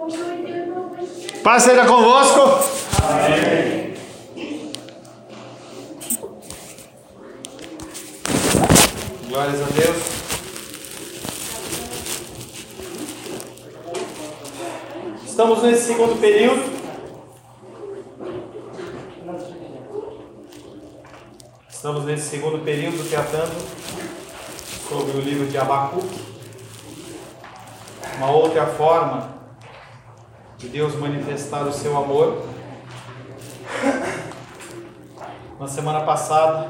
Paz seja convosco. Amém. Glórias a Deus. Estamos nesse segundo período. Estamos nesse segundo período tratando sobre o livro de Abacuque. Uma outra forma de Deus manifestar o seu amor. Na semana passada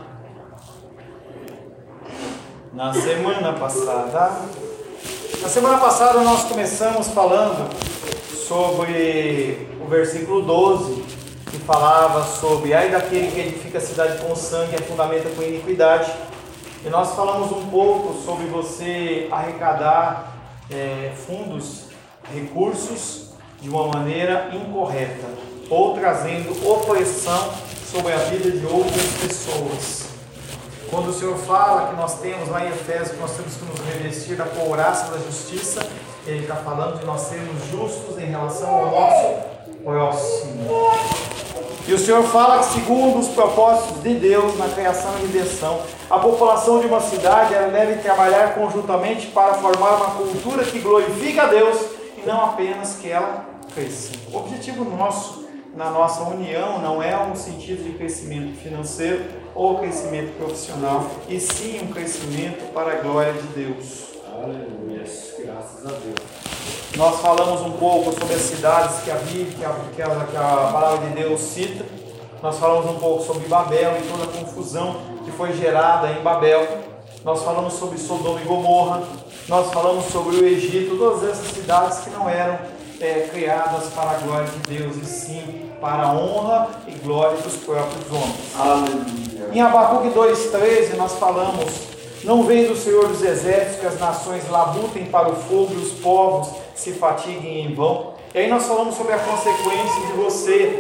nós começamos falando sobre o versículo 12, que falava sobre ai daquele que edifica a cidade com sangue e a fundamenta com iniquidade. E nós falamos um pouco sobre você arrecadar fundos, recursos de uma maneira incorreta, ou trazendo opressão sobre a vida de outras pessoas. Quando o Senhor fala que nós temos lá em Efésios que nós temos que nos revestir da couraça da justiça, Ele está falando de nós sermos justos em relação ao nosso próximo. E o Senhor fala que segundo os propósitos de Deus na criação e redenção, a população de uma cidade ela deve trabalhar conjuntamente para formar uma cultura que glorifica a Deus e não apenas que ela cresça. O objetivo nosso na nossa união não é um sentido de crescimento financeiro ou crescimento profissional, e sim um crescimento para a glória de Deus. Aleluia, graças a Deus. Nós falamos um pouco sobre as cidades que a palavra de Deus cita. Nós falamos um pouco sobre Babel e toda a confusão que foi gerada em Babel. Nós falamos sobre Sodoma e Gomorra. Nós falamos sobre o Egito, todas essas cidades que não eram criadas para a glória de Deus, e sim para a honra e glória dos próprios homens. Aleluia. Em Abacuque 2,13 nós falamos: não vem do Senhor dos exércitos que as nações labutem para o fogo e os povos se fatiguem em vão. E aí nós falamos sobre a consequência de você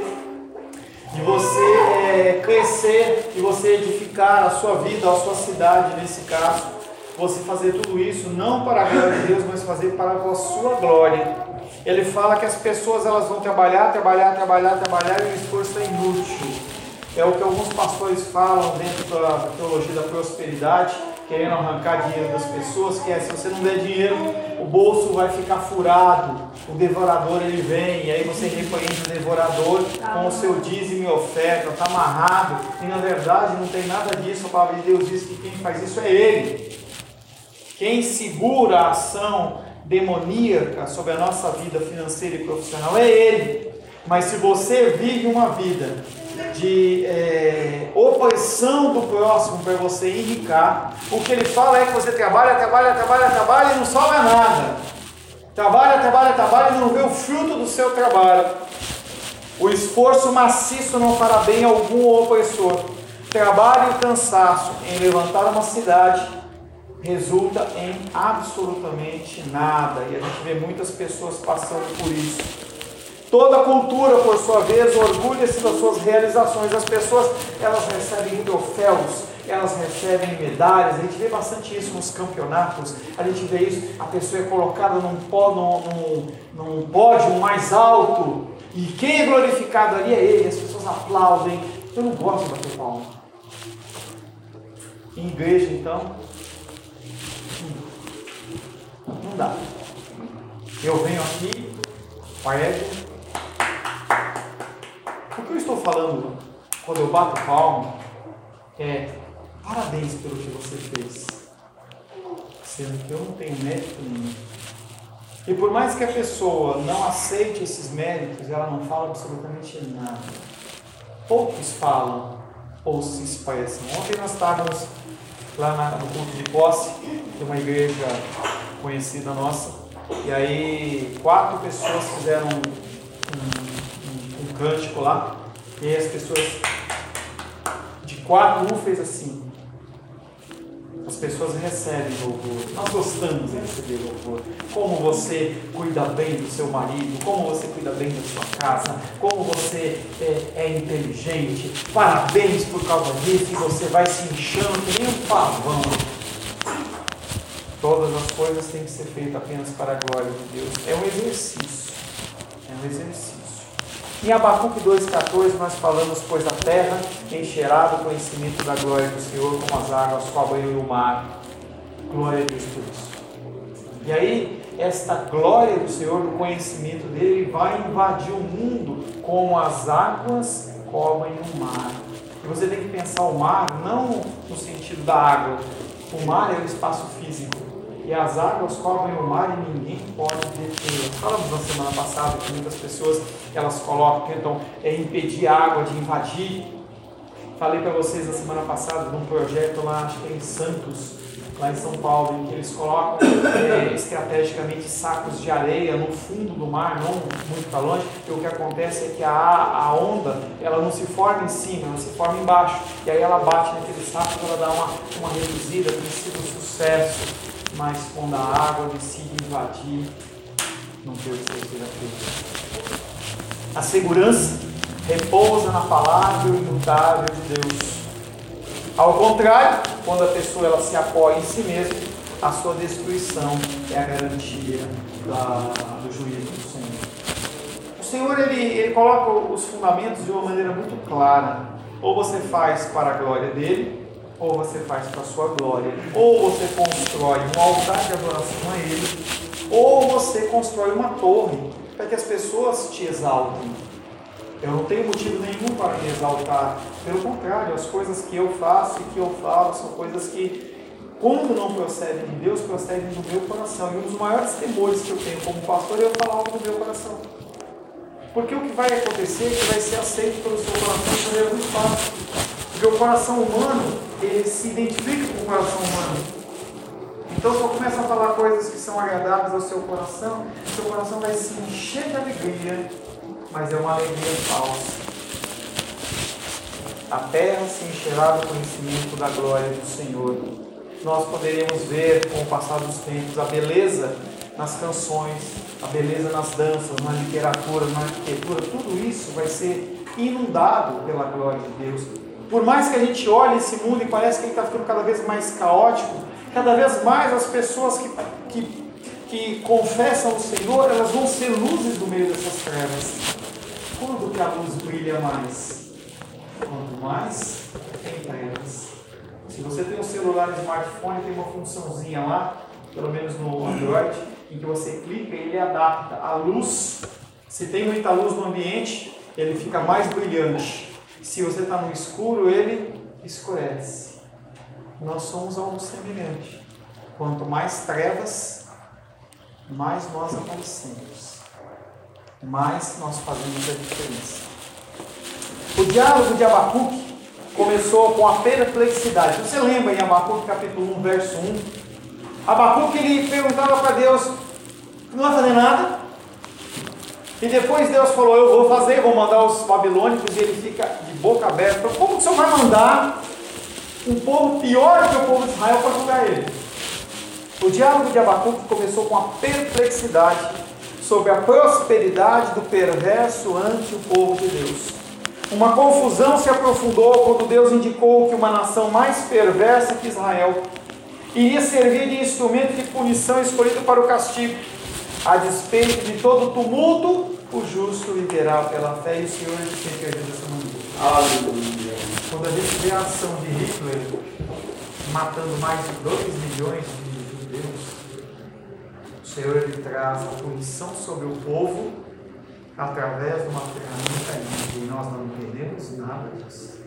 crescer, de você edificar a sua vida, a sua cidade, nesse caso, você fazer tudo isso não para a glória de Deus, mas fazer para a sua glória. Ele fala que as pessoas elas vão trabalhar e o esforço é inútil. É o que alguns pastores falam dentro da teologia da prosperidade, querendo arrancar dinheiro das pessoas, que se você não der dinheiro, o bolso vai ficar furado, o devorador ele vem, e aí você repreende o devorador com o seu dízimo e oferta, está amarrado, e na verdade não tem nada disso. A palavra de Deus diz que quem faz isso é Ele. Quem segura a ação demoníaca sobre a nossa vida financeira e profissional é Ele. Mas se você vive uma vida de opressão do próximo para você enricar, o que ele fala é que você trabalha e não sobra nada. Trabalha e não vê o fruto do seu trabalho. O esforço maciço não fará bem a algum opressor. Trabalho e cansaço em levantar uma cidade resulta em absolutamente nada. E a gente vê muitas pessoas passando por isso. Toda cultura, por sua vez, orgulha-se das suas realizações. As pessoas, elas recebem troféus, elas recebem medalhas. A gente vê bastante isso nos campeonatos. A gente vê isso, a pessoa é colocada num pódio mais alto, e quem é glorificado ali é ele. As pessoas aplaudem. Eu não gosto de bater palma. Em igreja, então, não dá. Eu venho aqui, prego. O que eu estou falando quando eu bato palma é parabéns pelo que você fez, sendo que eu não tenho mérito nenhum. E por mais que a pessoa não aceite esses méritos, ela não fala absolutamente nada. Poucos falam ou se expressam. Ontem nós estávamos lá no culto de posse de uma igreja conhecida nossa, e aí 4 pessoas fizeram um cântico lá, e aí as pessoas de 4, um fez assim. As pessoas recebem louvor. Nós gostamos de receber louvor. Como você cuida bem do seu marido, como você cuida bem da sua casa, como você é inteligente. Parabéns por causa disso, e você vai se inchando que nem um pavão. Todas as coisas têm que ser feitas apenas para a glória de Deus. É um exercício. do exercício. Em Abacuque 2,14 nós falamos: pois a terra encherá do conhecimento da glória do Senhor, como as águas cobrem o mar. Glória a Deus por isso. E aí, esta glória do Senhor, do conhecimento dele, vai invadir o mundo como as águas cobrem o mar. E você tem que pensar o mar não no sentido da água. O mar é o espaço físico. E as águas cobrem o mar e ninguém pode deter. Falamos na semana passada que muitas pessoas elas tentam impedir a água de invadir. Falei para vocês na semana passada de um projeto lá, acho que é em Santos, lá em São Paulo, em que eles colocam estrategicamente sacos de areia no fundo do mar, não muito para longe, e o que acontece é que a onda ela não se forma em cima, ela se forma embaixo, e aí ela bate naquele saco para ela dar uma reduzida, tem sido um sucesso, mas quando a água decide invadir, não tem o que seja feito. A segurança repousa na palavra imutável de Deus. Ao contrário, quando a pessoa ela se apoia em si mesma, a sua destruição é a garantia do juízo do Senhor. O Senhor ele coloca os fundamentos de uma maneira muito clara. Ou você faz para a glória dele, ou você faz para a sua glória. Ou você constrói um altar de adoração a ele, ou você constrói uma torre para que as pessoas te exaltem. Eu não tenho motivo nenhum para me exaltar. Pelo contrário, as coisas que eu faço e que eu falo são coisas que, quando não procedem de Deus, procedem do meu coração. E um dos maiores temores que eu tenho como pastor é eu falar algo do meu coração. Porque o que vai acontecer é que vai ser aceito pelo seu coração de maneira muito fácil. Porque o coração humano, ele se identifica com o coração humano. Então, se eu começo a falar coisas que são agradáveis ao seu coração vai se encher de alegria, mas é uma alegria falsa. A terra se encherá do conhecimento da glória do Senhor. Nós poderíamos ver, com o passar dos tempos, a beleza nas canções, a beleza nas danças, na literatura, na arquitetura, tudo isso vai ser inundado pela glória de Deus. Por mais que a gente olhe esse mundo e parece que ele está ficando cada vez mais caótico, cada vez mais as pessoas que confessam o Senhor, elas vão ser luzes no meio dessas trevas. Quando que a luz brilha mais? Quanto mais tem trevas. Se você tem um celular, um smartphone, tem uma funçãozinha lá, pelo menos no Android, em que você clica e ele adapta a luz. Se tem muita luz no ambiente, ele fica mais brilhante. Se você está no escuro, ele escurece. Nós somos algo semelhante. Quanto mais trevas, mais nós aparecemos, mais nós fazemos a diferença. O diálogo de Abacuque começou com a perplexidade. Você lembra em Abacuque capítulo 1, verso 1? Abacuque ele perguntava para Deus: não vai fazer nada? E depois Deus falou: eu vou fazer, vou mandar os babilônicos, e ele fica de boca aberta. Como que o Senhor vai mandar um povo pior que o povo de Israel para julgar ele? O diálogo de Abacuque começou com a perplexidade sobre a prosperidade do perverso ante o povo de Deus. Uma confusão se aprofundou quando Deus indicou que uma nação mais perversa que Israel iria servir de instrumento de punição escolhido para o castigo. A despeito de todo tumulto, o justo viverá pela fé, e o Senhor sempre ajuda essa maneira. Aleluia. Quando a gente vê a ação de Hitler matando mais de 2 milhões de judeus, o Senhor ele traz a punição sobre o povo através de uma ferramenta e nós não entendemos nada disso.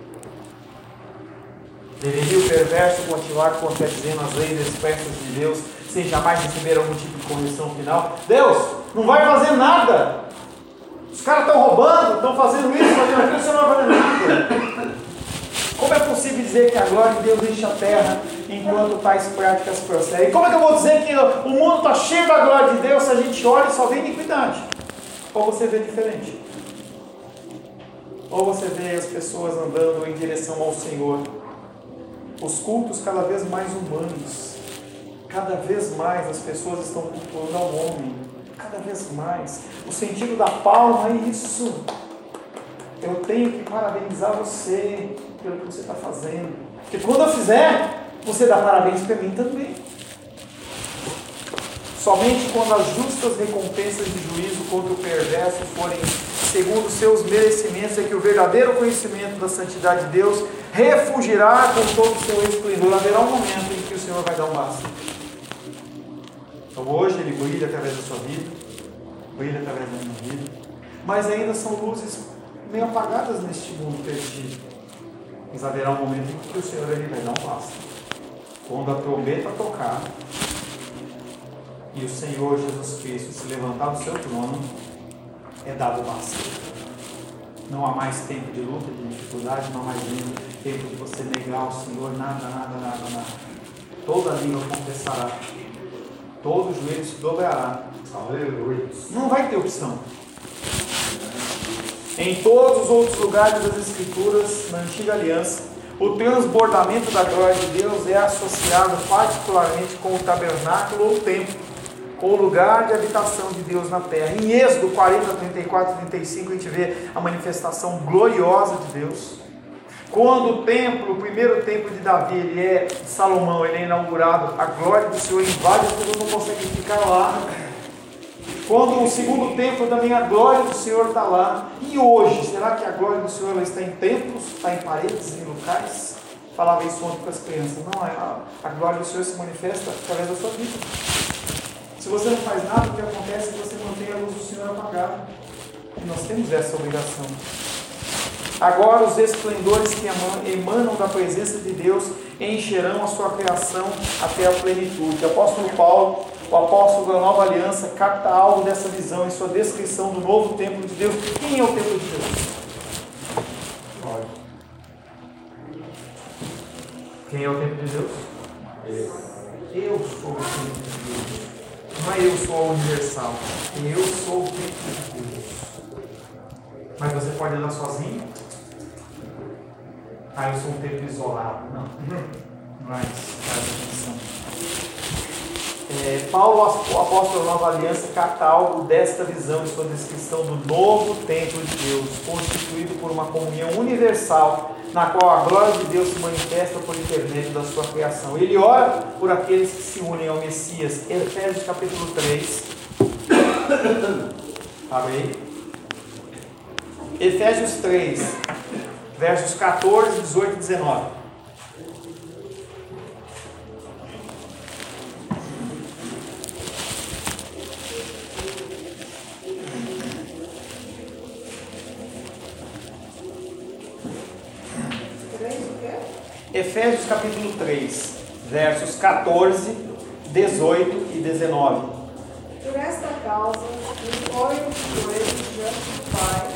Deveria o perverso continuar contradizendo as leis expressas de Deus sem jamais receber algum tipo de correção final? Deus, não vai fazer nada. Os caras estão roubando, estão fazendo isso, fazendo aquilo, você não vai fazer nada. Como é possível dizer que a glória de Deus enche a terra enquanto tais práticas prosseguem? Como é que eu vou dizer que o mundo está cheio da glória de Deus se a gente olha e só vê iniquidade? Ou você vê diferente? Ou você vê as pessoas andando em direção ao Senhor? Os cultos cada vez mais humanos. Cada vez mais as pessoas estão cultuando ao homem. Cada vez mais. O sentido da palma é isso. Eu tenho que parabenizar você pelo que você está fazendo. Porque quando eu fizer, você dá parabéns para mim também. somente quando as justas recompensas de juízo contra o perverso forem segundo os seus merecimentos, é que o verdadeiro conhecimento da santidade de Deus refugirá com todo o seu esplendor. Haverá um momento em que o Senhor vai dar um basta. Então hoje Ele brilha através da sua vida, brilha através da minha vida, mas ainda são luzes meio apagadas neste mundo perdido. Mas haverá um momento em que o Senhor Ele vai dar um basta. Quando a trombeta tocar e o Senhor Jesus Cristo se levantar do seu trono, é dado basta. Não há mais tempo de luta, de dificuldade, não há mais tempo de você negar ao Senhor nada. Toda língua confessará, todo joelho se dobrará. Aleluia. Não vai ter opção. Em todos os outros lugares das Escrituras, na Antiga Aliança, o transbordamento da glória de Deus é associado particularmente com o tabernáculo ou o templo, com o lugar de habitação de Deus na terra. Em Êxodo 40, 34 e 35, a gente vê a manifestação gloriosa de Deus. Quando o templo, o primeiro templo de Davi, de Salomão, ele é inaugurado, a glória do Senhor invade, as pessoas não conseguem ficar lá. Quando o segundo templo também, a glória do Senhor está lá. E hoje, será que a glória do Senhor ela está em templos, está em paredes, em locais? Falava isso ontem com as crianças. Não, a glória do Senhor se manifesta através da sua vida. Se você não faz nada, o que acontece é que você mantém a luz do Senhor apagada. E nós temos essa obrigação. Agora os esplendores que emanam da presença de Deus encherão a sua criação até a plenitude. O apóstolo Paulo, o apóstolo da Nova Aliança, capta algo dessa visão em sua descrição do novo templo de Deus. Quem é o templo de Deus? Olha. Quem é o templo de Deus? Eu sou o templo de Deus. Não é eu sou a universal. Eu sou o templo de Deus. Mas você pode andar sozinho? Eu sou um templo isolado. Não. Mas, presta atenção. Paulo, o apóstolo da Nova Aliança, capta algo desta visão em sua descrição do novo templo de Deus, constituído por uma comunhão universal, na qual a glória de Deus se manifesta por intermédio da sua criação. Ele ora por aqueles que se unem ao Messias. Efésios capítulo 3. Abre aí. Efésios 3, versos 14, 18 e 19. Efésios capítulo 3, versos 14, 18 e 19. Por esta causa, imponho os joelhos diante do Pai.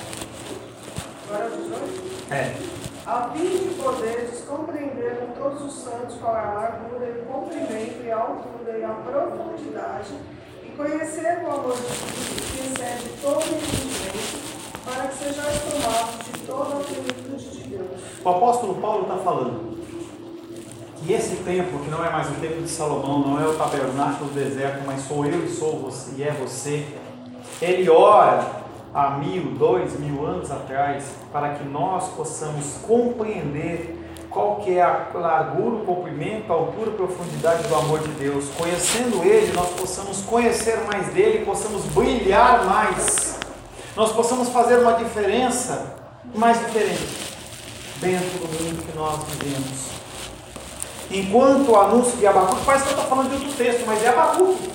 Agora 18? A fim de poderes compreender com todos os santos qual é a largura e o comprimento e a altura e a profundidade, e conhecer o amor de Cristo que excede todo entendimento, para que sejais tomados de toda a plenitude de Deus. O apóstolo Paulo está falando que esse templo, que não é mais o templo de Salomão, não é o tabernáculo do deserto, mas sou eu e sou você, e é você. Ele ora há 1000, 2000 anos atrás, para que nós possamos compreender qual que é a largura, o comprimento, a altura e a profundidade do amor de Deus. Conhecendo Ele, nós possamos conhecer mais dEle, possamos brilhar mais, nós possamos fazer uma diferença mais diferente dentro do mundo que nós vivemos. Enquanto o anúncio de Abacuque, parece que eu estou falando de outro texto, mas é Abacuque.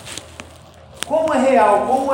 Como é real, como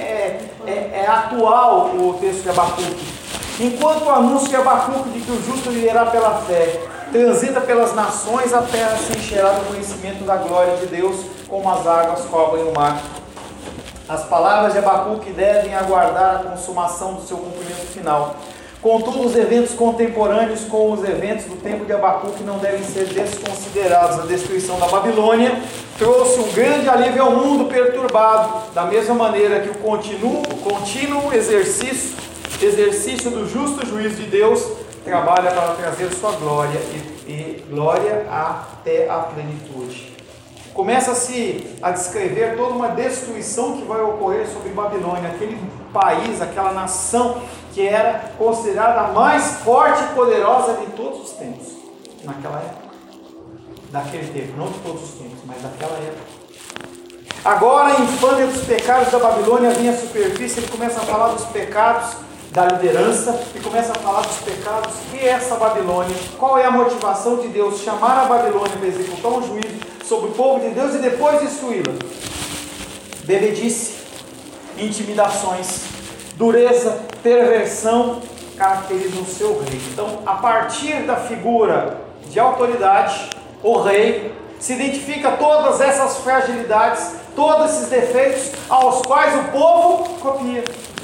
é atual o texto de Abacuque. Enquanto o anúncio de Abacuque de que o justo viverá pela fé transita pelas nações, a terra se encherá do conhecimento da glória de Deus, como as águas cobrem o mar. As palavras de Abacuque devem aguardar a consumação do seu cumprimento final. Contudo, os eventos contemporâneos com os eventos do tempo de Abacuque não devem ser desconsiderados. A destruição da Babilônia trouxe um grande alívio ao mundo perturbado, da mesma maneira que o contínuo exercício do justo juízo de Deus trabalha para trazer sua glória e glória até a plenitude. Começa-se a descrever toda uma destruição que vai ocorrer sobre Babilônia, aquele país, aquela nação que era considerada a mais forte e poderosa de todos os tempos, naquela época. Daquele tempo, não de todos os tempos, mas daquela época. Agora a infâmia dos pecados da Babilônia vinha à superfície. Ele começa a falar dos pecados da liderança e começa a falar dos pecados que é essa Babilônia. Qual é a motivação de Deus chamar a Babilônia para executar um juízo sobre o povo de Deus e depois destruí-la? Bebedice, intimidações, dureza, perversão caracterizam o seu rei. Então, a partir da figura de autoridade, o rei se identifica todas essas fragilidades, todos esses defeitos aos quais o povo copia.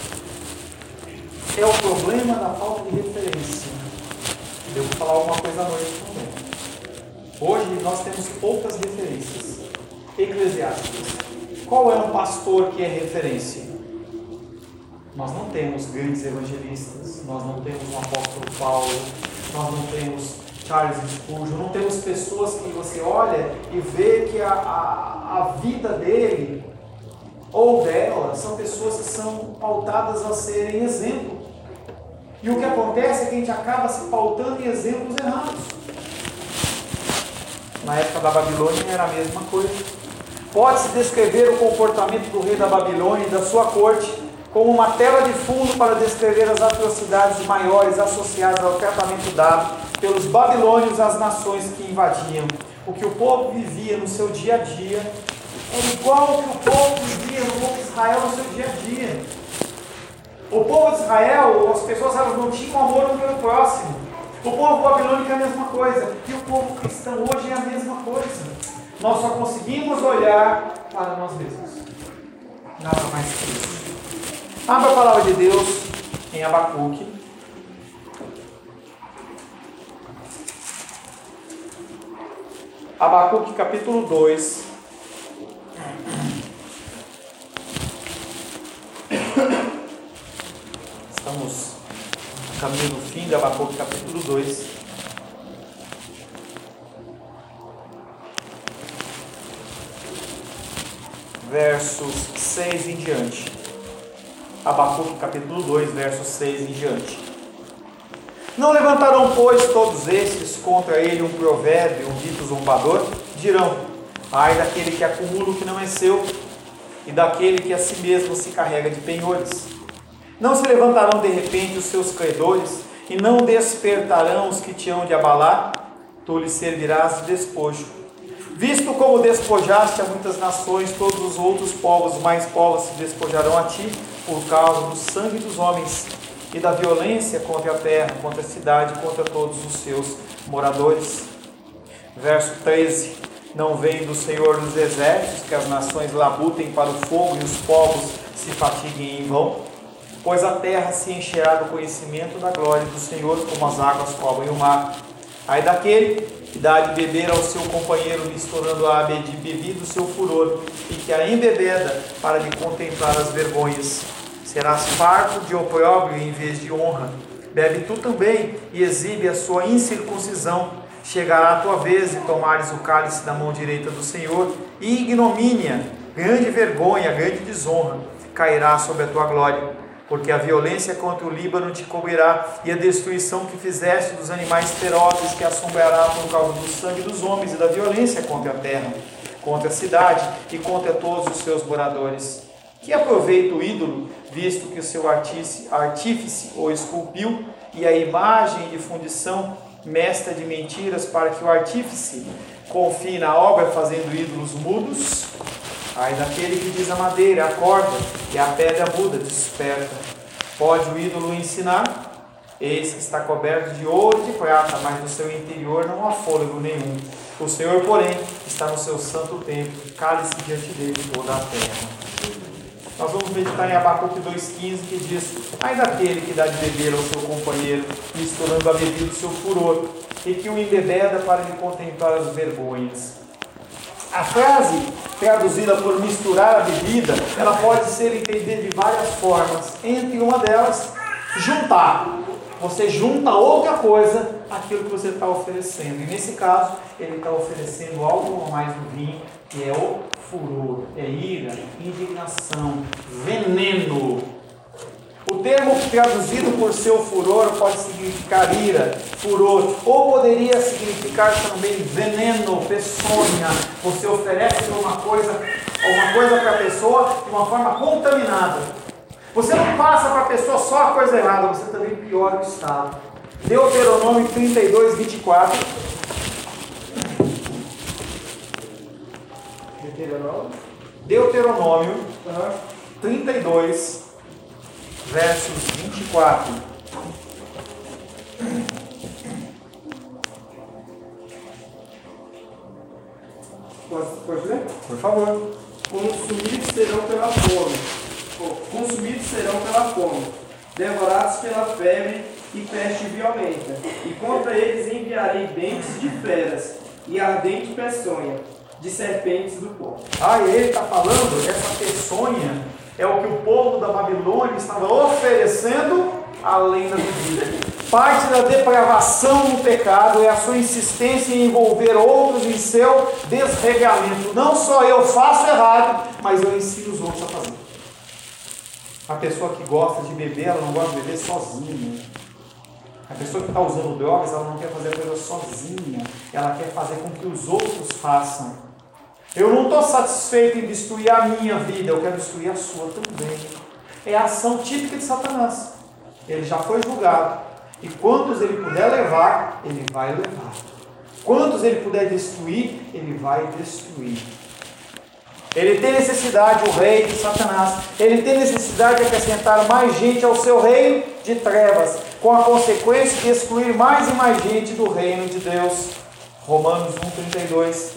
É o problema da falta de referência. Devo falar alguma coisa à noite também. Hoje nós temos poucas referências. Eclesiásticas. Qual é um pastor que é referência? Nós não temos grandes evangelistas, nós não temos um apóstolo Paulo, nós não temos Charles Spurgeon, não temos pessoas que você olha e vê que a vida dele ou dela são pessoas que são pautadas a serem exemplo. E o que acontece é que a gente acaba se pautando em exemplos errados. Na época da Babilônia era a mesma coisa. Pode-se descrever o comportamento do rei da Babilônia e da sua corte como uma tela de fundo para descrever as atrocidades maiores associadas ao tratamento dado pelos babilônios às nações que invadiam. O que o povo vivia no seu dia a dia era igual ao que o povo vivia no povo de Israel no seu dia a dia. O povo de Israel, as pessoas elas não tinham amor um pelo próximo. O povo babilônico é a mesma coisa. E o povo cristão hoje é a mesma coisa. Nós só conseguimos olhar para nós mesmos. Nada mais que isso. Abra a palavra de Deus em Abacuque. Abacuque capítulo 2. Estamos no caminho do fim de Abacuque capítulo 2. Versos 6 em diante. Abacuque capítulo 2, versos 6 em diante. Não levantarão, pois, todos estes contra ele um provérbio, um dito zombador? Dirão: ai daquele que acumula o que não é seu, e daquele que a si mesmo se carrega de penhores. Não se levantarão de repente os seus credores, e não despertarão os que te hão de abalar? Tu lhes servirás de despojo. Visto como despojaste a muitas nações, todos os outros povos mais povos se despojarão a ti, por causa do sangue dos homens e da violência contra a terra, contra a cidade, contra todos os seus moradores. Verso 13. Não vem do Senhor dos exércitos que as nações labutem para o fogo e os povos se fatiguem em vão? Pois a terra se encherá do conhecimento da glória do Senhor, como as águas cobrem o mar. Ai daquele que dá de beber ao seu companheiro, misturando a de bebida o seu furor, e que a embebeda para lhe contemplar as vergonhas. Serás farto de opróbrio em vez de honra. Bebe tu também e exibe a sua incircuncisão. Chegará a tua vez de tomares o cálice da mão direita do Senhor, e ignomínia, grande vergonha, grande desonra cairá sobre a tua glória. Porque a violência contra o Líbano te cobrirá, e a destruição que fizeste dos animais ferozes que assombrará por causa do sangue dos homens e da violência contra a terra, contra a cidade e contra todos os seus moradores. Que aproveita o ídolo, visto que o seu artífice o esculpiu, e a imagem de fundição mestra de mentiras, para que o artífice confie na obra, fazendo ídolos mudos? Ai daquele que diz a madeira, acorda, e a pedra muda, desperta. Pode o ídolo ensinar? Eis que está coberto de ouro e de prata, mas no seu interior não há fôlego nenhum. O Senhor, porém, está no seu santo templo, cale-se diante dele toda a terra. Nós vamos meditar em Abacuque 2,15, que diz: ai daquele que dá de beber ao seu companheiro, misturando a bebida do seu furor, e que o embebeda para lhe contemplar as vergonhas. A frase traduzida por misturar a bebida, ela pode ser entendida de várias formas. Entre uma delas, juntar. Você junta outra coisa àquilo que você está oferecendo. E nesse caso, ele está oferecendo algo a mais do vinho, que é o furor, é ira, indignação, veneno. O termo traduzido por seu furor pode significar ira, furor, ou poderia significar também veneno, peçonha. Você oferece uma coisa alguma coisa para a pessoa de uma forma contaminada. Você não passa para a pessoa só a coisa errada, você também piora o estado. Deuteronômio 32, 24. Deuteronômio 32, versos 24. Pode ler? Por favor. Consumidos serão pela fome. Consumidos serão pela fome, devorados pela febre e peste violenta. E contra eles enviarei dentes de feras e ardente peçonha de serpentes do pó. Ele está falando, essa peçonha é o que o povo da Babilônia estava oferecendo além da medida. Parte da depravação no pecado é a sua insistência em envolver outros em seu desregamento. Não só eu faço errado, mas eu ensino os outros a fazer. A pessoa que gosta de beber, ela não gosta de beber sozinha. A pessoa que está usando drogas, ela não quer fazer a coisa sozinha. Ela quer fazer com que os outros façam. Eu não estou satisfeito em destruir a minha vida, eu quero destruir a sua também. É a ação típica de Satanás. Ele já foi julgado. E quantos ele puder levar, ele vai levar. Quantos ele puder destruir, ele vai destruir. Ele tem necessidade, o rei de Satanás, ele tem necessidade de acrescentar mais gente ao seu reino de trevas, com a consequência de excluir mais e mais gente do reino de Deus. Romanos 1,32.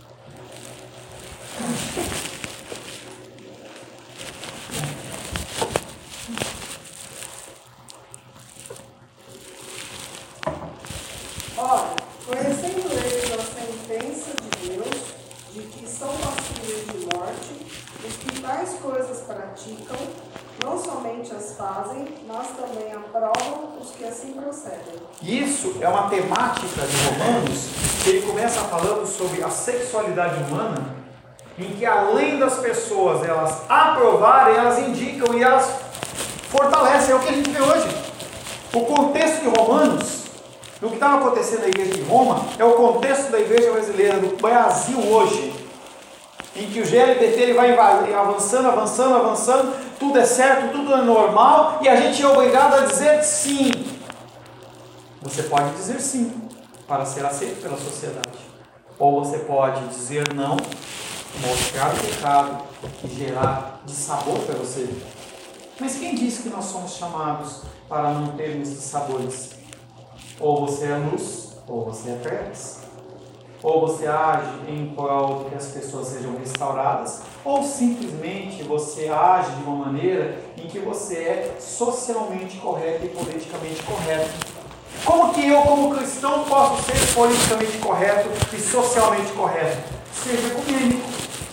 Ora, conhecendo eles a sentença de Deus, de que são passíveis de morte, os que tais coisas praticam, não somente as fazem, mas também aprovam os que assim procedem. Isso é uma temática de Romanos, que ele começa falando sobre a sexualidade humana, em que além das pessoas elas aprovarem, elas indicam e elas fortalecem. É o que a gente vê hoje. O contexto de Romanos, o que estava acontecendo na igreja de Roma, é o contexto da igreja brasileira, do Brasil hoje, em que o GLBT ele vai avançando, tudo é certo, tudo é normal, e a gente é obrigado a dizer sim. Você pode dizer sim, para ser aceito pela sociedade. Ou você pode dizer não, mostrar o pecado e gerar dissabor para você. Mas quem disse que nós somos chamados para não termos dissabores? Ou você é luz, ou você é trevas. Ou você age em prol de que as pessoas sejam restauradas, ou simplesmente você age de uma maneira em que você é socialmente correto e politicamente correto. Como que eu, como cristão, posso ser politicamente correto e socialmente correto? Seja ecumênico.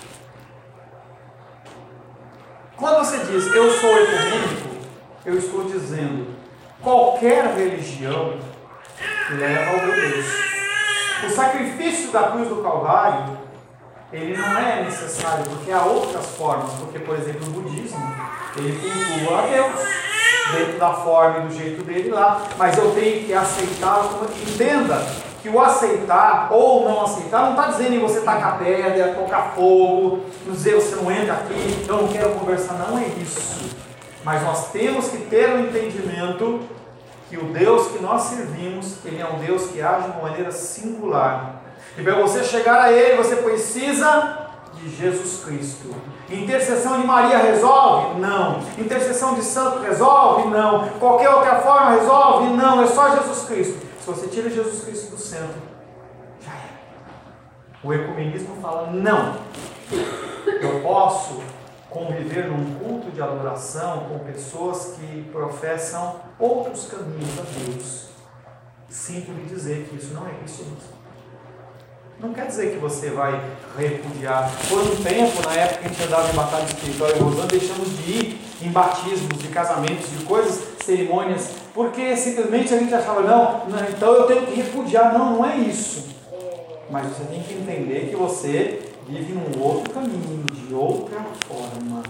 Quando você diz eu sou ecumênico, eu estou dizendo qualquer religião leva ao meu Deus. O sacrifício da cruz do Calvário, ele não é necessário, porque há outras formas. Porque, por exemplo, o budismo, ele cultua a Deus, dentro da forma e do jeito dele lá. Mas eu tenho que aceitá-lo. Entenda que o aceitar ou não aceitar, não está dizendo em você tacar pedra, tocar fogo, dizer você não entra aqui, eu não quero conversar. Não é isso. Mas nós temos que ter um entendimento que o Deus que nós servimos, Ele é um Deus que age de uma maneira singular. E para você chegar a Ele, você precisa de Jesus Cristo. Intercessão de Maria resolve? Não. Intercessão de santo resolve? Não. Qualquer outra forma resolve? Não. É só Jesus Cristo. Se você tira Jesus Cristo do centro, já é. O ecumenismo fala, não. Eu posso conviver num culto de adoração com pessoas que professam outros caminhos a Deus. Sinto lhe dizer que isso não é cristianismo. Não quer dizer que você vai repudiar. Por um tempo, na época que a gente andava em batalha espiritual e Rosana, deixamos de ir em batismos, de casamentos, de coisas, cerimônias, porque simplesmente a gente achava, não, então eu tenho que repudiar. Não, não é isso. Mas você tem que entender que você vive num outro caminho, de outra forma.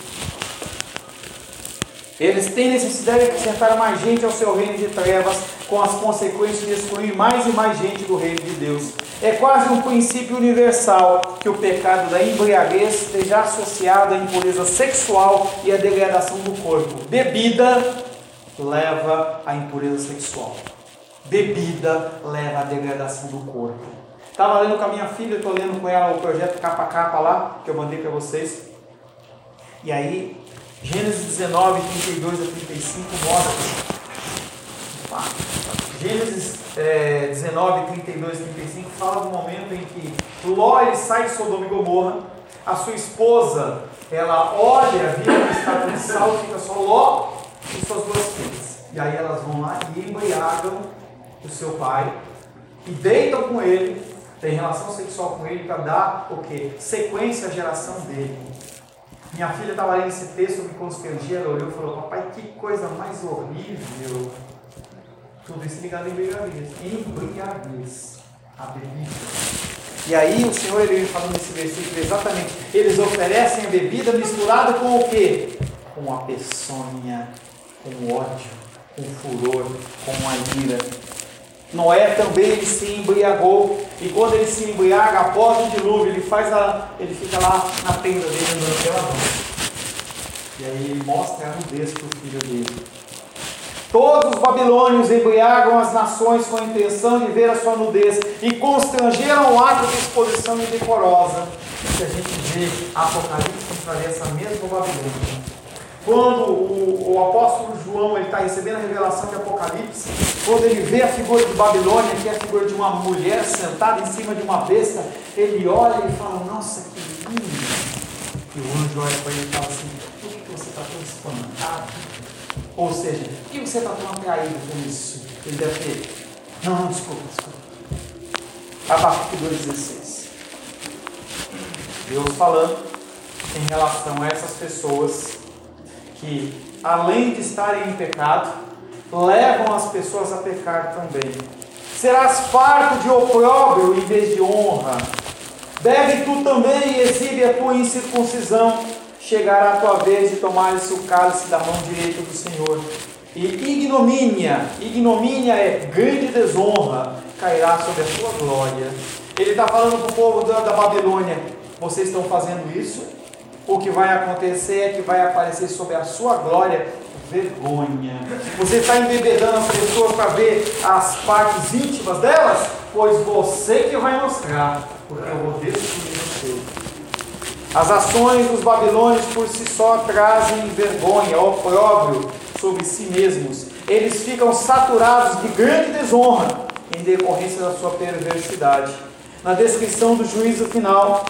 Eles têm necessidade de acrescentar mais gente ao seu reino de trevas, com as consequências de excluir mais e mais gente do reino de Deus. É quase um princípio universal que o pecado da embriaguez esteja associado à impureza sexual e à degradação do corpo. Bebida leva à impureza sexual. Bebida leva à degradação do corpo. Estava lendo com a minha filha, estou lendo com ela o projeto Capa a Capa lá, que eu mandei para vocês. E aí, Gênesis 19, 32 a 35 mostra. Gênesis 19, 32 e 35 fala do momento em que Ló ele sai de Sodoma e Gomorra. A sua esposa, ela olha, vira o estado de sal, fica só Ló e suas duas filhas. E aí elas vão lá e embriagam o seu pai e deitam com ele, tem relação sexual com ele para dar o quê? Sequência à geração dele. Minha filha estava lendo esse texto, me constrangia, ela olhou e falou: papai, que coisa mais horrível. Tudo isso ligado em embriaguez. Embriaguez, a bebida. E aí o Senhor ele falando nesse versículo exatamente, eles oferecem a bebida misturada com o quê? Com a peçonha, com o ódio, com o furor, com a ira. Noé também ele se embriagou, e quando ele se embriaga após o dilúvio, ele fica lá na tenda dele andando pela noite. E aí ele mostra a nudez para o filho dele. Todos os babilônios embriagam as nações com a intenção de ver a sua nudez e constrangeram o ato de exposição indecorosa. Que a gente vê Apocalipse para ver essa mesma Babilônia. Quando o apóstolo João está recebendo a revelação de Apocalipse, quando ele vê a figura de Babilônia, que é a figura de uma mulher sentada em cima de uma besta, ele olha e fala: nossa, que lindo! E o anjo olha para ele e fala assim: por que você está tão espantado? Ou seja, por que você está tão atraído com isso? Ele deve ter. Não, desculpa. Abaixo de 2,16. Deus falando em relação a essas pessoas que, além de estarem em pecado, levam as pessoas a pecar também. Serás farto de opróbrio em vez de honra. Bebe tu também e exibe a tua incircuncisão. Chegará a tua vez de tomares o cálice da mão direita do Senhor. E ignomínia é grande desonra, cairá sobre a tua glória. Ele está falando para o povo da Babilônia: vocês estão fazendo isso, o que vai acontecer é que vai aparecer sobre a sua glória vergonha. Você está embebedando as pessoas para ver as partes íntimas delas? Pois você que vai mostrar, porque eu vou destruir você. As ações dos babilônios por si só trazem vergonha, opróbrio sobre si mesmos. Eles ficam saturados de grande desonra em decorrência da sua perversidade. Na descrição do juízo final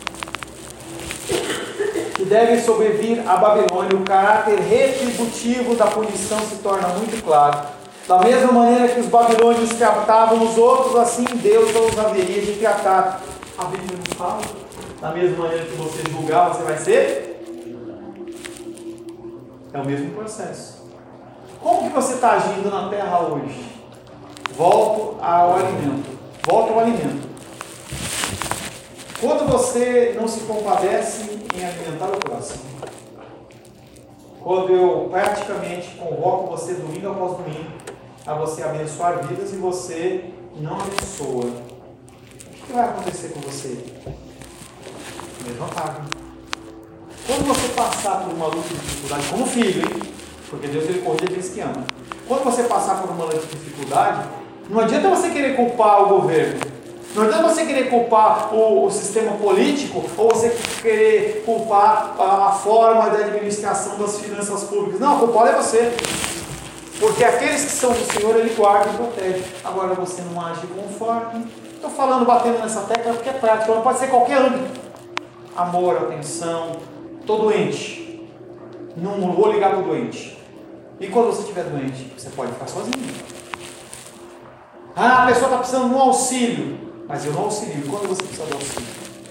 que deve sobrevir a Babilônia, o caráter retributivo da punição se torna muito claro. Da mesma maneira que os babilônios tratavam os outros, assim Deus os haveria de tratar. A Bíblia não fala? Da mesma maneira que você julgar, você vai ser? É o mesmo processo. Como que você está agindo na terra hoje? Volto ao alimento. Quando você não se compadece em alimentar o próximo. Quando eu praticamente convoco você domingo após domingo a você abençoar vidas e você não abençoa, o que vai acontecer com você? Mesma carga. Quando você passar por uma luta de dificuldade, como filho, hein? Porque Deus ele corrige aqueles que amam. Quando você passar por uma luta de dificuldade, não adianta você querer culpar o governo. Não adianta você querer culpar o sistema político ou você querer culpar a forma de administração das finanças públicas. Não, a culpada é você. Porque aqueles que são do Senhor, Ele guarda e protege. Agora você não age conforme. Estou falando, batendo nessa tecla porque é prático, não pode ser qualquer âmbito. Amor, atenção, estou doente. Não vou ligar para o doente. E quando você estiver doente, você pode ficar sozinho. A pessoa está precisando de um auxílio, mas eu não auxilio. E quando você precisa de auxílio?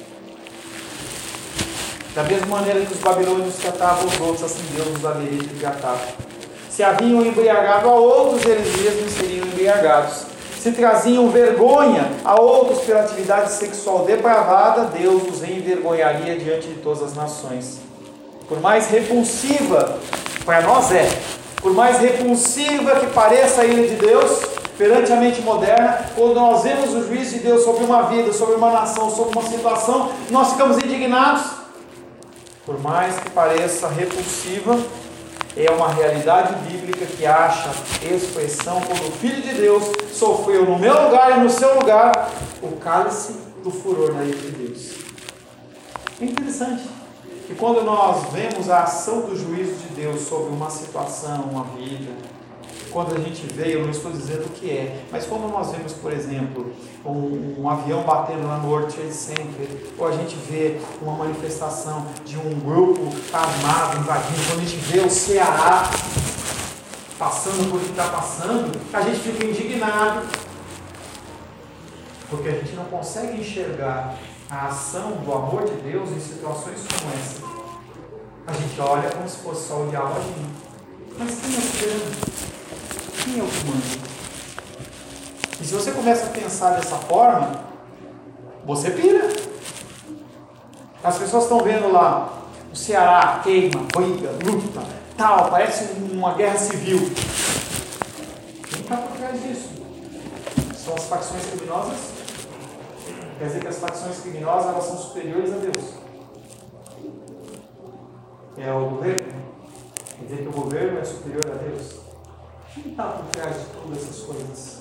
Da mesma maneira que os babilônios tratavam os outros, assim Deus os haveria de tratar. Se haviam embriagado a outros, eles mesmos seriam embriagados. Se traziam vergonha a outros pela atividade sexual depravada, Deus os envergonharia diante de todas as nações. Por mais repulsiva, para nós por mais repulsiva que pareça a ira de Deus, perante a mente moderna, quando nós vemos o juízo de Deus sobre uma vida, sobre uma nação, sobre uma situação, nós ficamos indignados. Por mais que pareça repulsiva, é uma realidade bíblica que acha expressão quando o Filho de Deus sofreu no meu lugar e no seu lugar o cálice do furor da ira de Deus. É interessante que quando nós vemos a ação do juízo de Deus sobre uma situação, uma vida, quando a gente vê, eu não estou dizendo o que é, mas quando nós vemos, por exemplo, um avião batendo lá no World Trade Center, ou a gente vê uma manifestação de um grupo armado invadindo, quando a gente vê o Ceará passando por o que está passando, a gente fica indignado, porque a gente não consegue enxergar a ação do amor de Deus em situações como essa. A gente olha como se fosse só o diabo agindo. Mas quem é o grande? Quem é o comando? E se você começa a pensar dessa forma, você pira. As pessoas estão vendo lá o Ceará queima, briga, luta, tal, parece uma guerra civil. Quem está por trás disso? São as facções criminosas? Quer dizer que as facções criminosas elas são superiores a Deus. É o governo? Quer dizer que o governo é superior a Deus? Quem está por trás de todas essas coisas?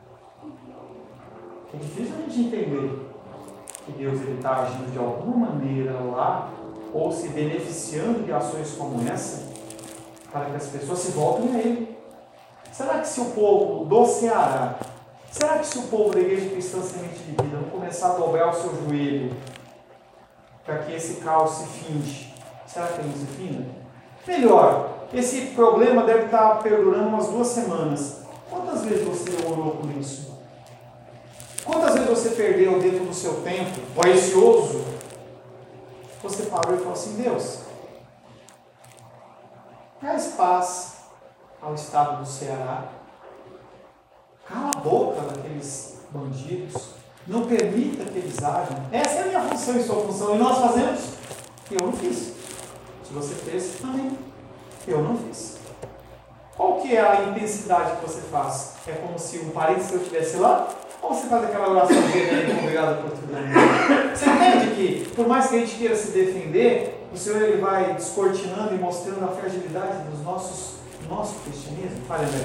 É difícil a gente entender que Deus está agindo de alguma maneira lá, ou se beneficiando de ações como essa, para que as pessoas se voltem a Ele. Será que se o povo do Ceará, será que se o povo da Igreja Cristã Semente de Vida não começar a dobrar o seu joelho para que esse caos se finge, será que ele não se finda? Melhor, esse problema deve estar perdurando umas 2 semanas. Quantas vezes você orou por isso? Quantas vezes você perdeu dentro do seu tempo, ocioso? Você parou e falou assim: Deus, traz paz ao estado do Ceará. Cala a boca daqueles bandidos. Não permita que eles ajam. Essa é a minha função e sua função. E nós fazemos? Eu não fiz. Se você fez, amém. Eu não fiz. Qual que é a intensidade que você faz? É como se um parente seu estivesse lá? Ou você faz aquela oração de obrigado por tudo? Você entende que, por mais que a gente queira se defender, o Senhor ele vai descortinando e mostrando a fragilidade do nosso cristianismo? Fale, André.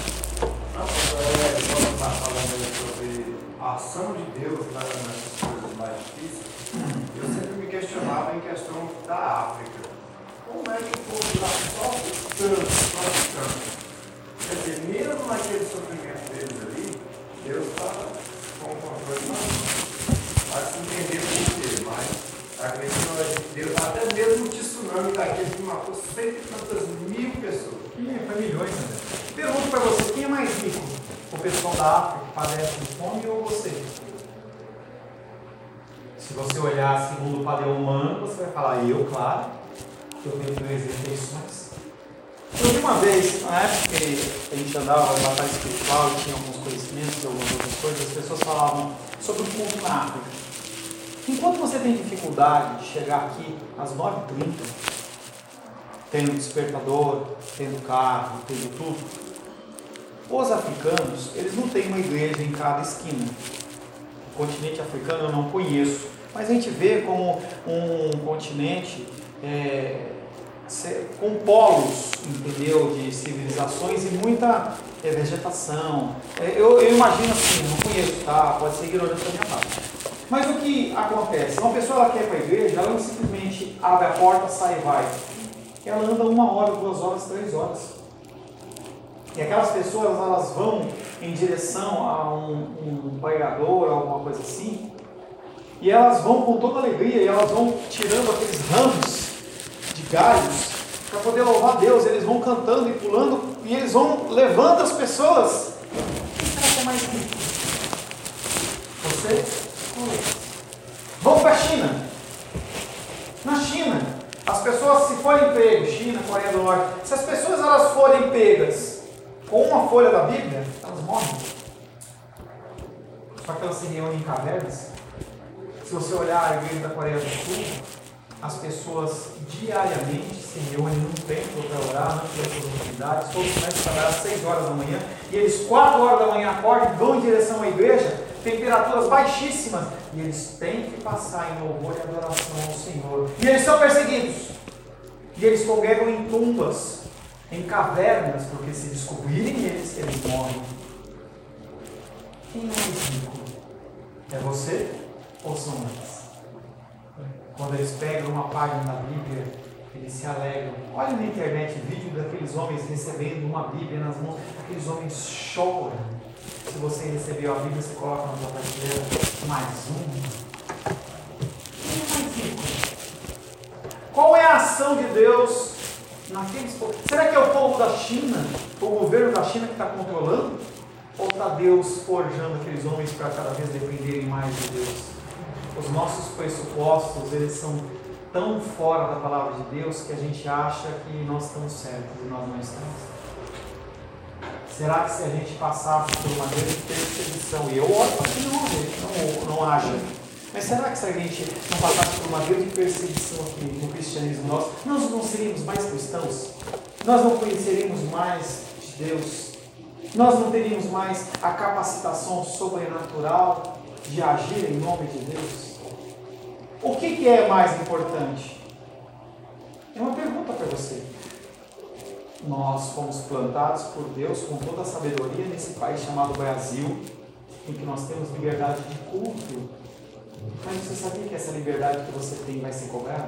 Quando está falando sobre a ação de Deus nessas coisas mais difíceis, eu sempre me questionava em questão da África. Como é que o povo lá sofre tanto? Quer dizer, mesmo naquele sofrimento deles ali, Deus está com o controle na mão. Vai se entender por quê, mas acredito que Deus, até mesmo o tsunami daquele que matou 100 e tantas mil pessoas. Foi milhões, André. Pergunto para você, quem é mais rico? O pessoal da África que padece de fome ou você? Se você olhar segundo o padrão humano, você vai falar, eu, claro, eu tenho 3 refeições. Eu vi uma vez, na época que a gente andava na batalha espiritual e tinha alguns conhecimentos, algumas outras coisas, as pessoas falavam sobre o culto na África. Enquanto você tem dificuldade de chegar aqui às 9h30, tendo despertador, tendo carro, tendo tudo, os africanos, eles não têm uma igreja em cada esquina. O continente africano eu não conheço, mas a gente vê como um continente com polos, entendeu, de civilizações e muita vegetação. Eu imagino assim, não conheço, tá? Pode ser ignorante da minha parte. Mas o que acontece? Uma pessoa ela quer ir para a igreja, ela não simplesmente abre a porta, sai e vai. Ela anda 1 hora, 2 horas, 3 horas. E aquelas pessoas, elas vão em direção a um pregador, alguma coisa assim, e elas vão com toda alegria, e elas vão tirando aqueles ramos de galhos, para poder louvar Deus. Eles vão cantando e pulando, e eles vão levando as pessoas. Quem será que é mais rico? Você? Vamos para a China. Na China, as pessoas, se forem pegas, China, Coreia do Norte, se as pessoas elas forem pegas com uma folha da Bíblia, elas morrem. Só que elas se reúnem em cavernas. Se você olhar a igreja da Coreia do Sul, as pessoas diariamente se reúnem num templo para orar, não tem suas atividades, todos começam a trabalhar às 6 horas da manhã, e eles 4 horas da manhã acordam e vão em direção à igreja, temperaturas baixíssimas, e eles têm que passar em louvor e adoração ao Senhor. E eles são perseguidos, e eles congregam em tumbas, em cavernas, porque se descobrirem eles morrem. Quem é mais rico? É você ou são eles? Quando eles pegam uma página da Bíblia, eles se alegram. Olha na internet vídeo daqueles homens recebendo uma Bíblia nas mãos. Aqueles homens choram. Se você recebeu a Bíblia, você coloca na sua prateleira mais uma. Quem é mais rico? Qual é a ação de Deus naqueles povos? Será que é o povo da China, o governo da China que está controlando? Ou está Deus forjando aqueles homens para cada vez dependerem mais de Deus? Os nossos pressupostos, eles são tão fora da palavra de Deus que a gente acha que nós estamos certos e nós não estamos. Será que se a gente passasse por uma grande perseguição, e eu oro para que não haja, mas será que se a gente não passasse por uma grande perseguição aqui no cristianismo nós não seríamos mais cristãos? Nós não conheceríamos mais de Deus? Nós não teríamos mais a capacitação sobrenatural de agir em nome de Deus? O que é mais importante? É uma pergunta para você. Nós fomos plantados por Deus com toda a sabedoria nesse país chamado Brasil, em que nós temos liberdade de culto. Mas você sabia que essa liberdade que você tem vai ser cobrada?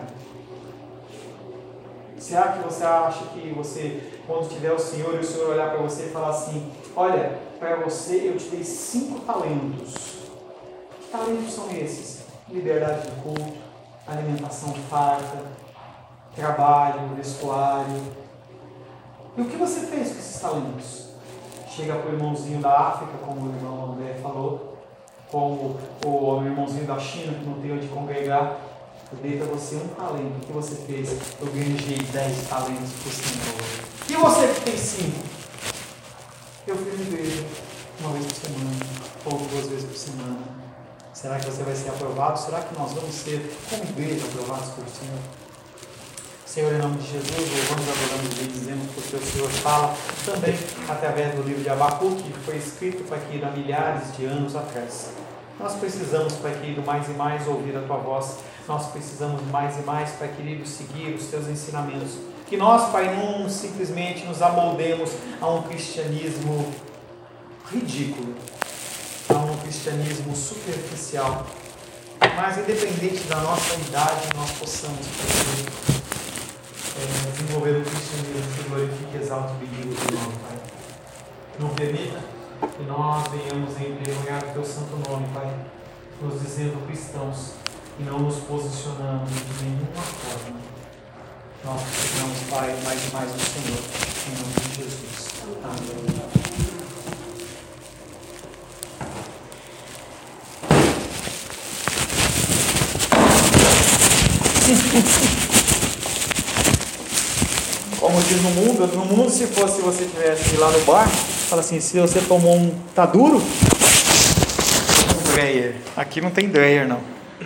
Será que você acha que você, quando tiver o Senhor e o Senhor olhar para você e falar assim: olha, para você eu te dei 5 talentos. Que talentos são esses? Liberdade de culto, alimentação farta, trabalho, vestuário. E o que você fez com esses talentos? Chega para o irmãozinho da África, como o irmão André falou, como o irmãozinho da China, que não tem onde congregar. Eu dei para você 1 talento. O que você fez? Eu ganhei 10 talentos por Senhor. E você que tem 5? Eu fui na igreja 1 vez por semana, ou 2 vezes por semana. Será que você vai ser aprovado? Será que nós vamos ser, como igreja, aprovados por Senhor? Senhor, em nome de Jesus, louvamos, adoramos e bendizemos porque o Senhor fala também através do livro de Abacuque, que foi escrito para que há milhares de anos atrás. Nós precisamos, Pai querido, mais e mais ouvir a Tua voz. Nós precisamos mais e mais, Pai querido, seguir os Teus ensinamentos. Que nós, Pai, não simplesmente nos amoldemos a um cristianismo ridículo, a um cristianismo superficial, mas independente da nossa idade, nós possamos, Pai querido, desenvolver o cristianismo que glorifique, exalte e bendiga o Teu nome, Pai. Não permita que nós venhamos envergonhar o Teu santo nome, Pai, nos dizendo cristãos e não nos posicionando de nenhuma forma. Nós precisamos, Pai, mais e mais do Senhor, em nome de Jesus. Amém. Como diz no mundo se fosse você tivesse lá no bar, fala assim, se você tomou tá duro? Um Dreyer. Aqui não tem Dreyer não.